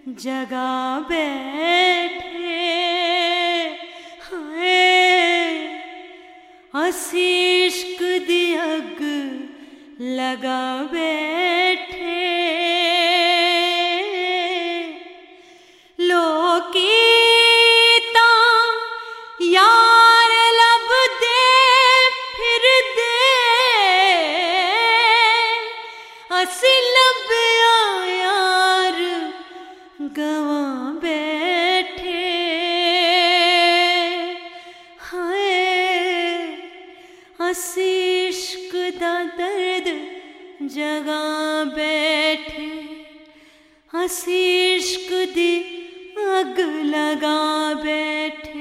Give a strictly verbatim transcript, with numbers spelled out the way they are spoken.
जगा बैठे हाय असी इश्क दी अग लगा बैठे लोकी तां यार लभदे फिरदे असी लभया यार गवा बैठे हाय असी इश्क दा दर्द जगा बैठे असी इश्क दी अग लगा बैठे।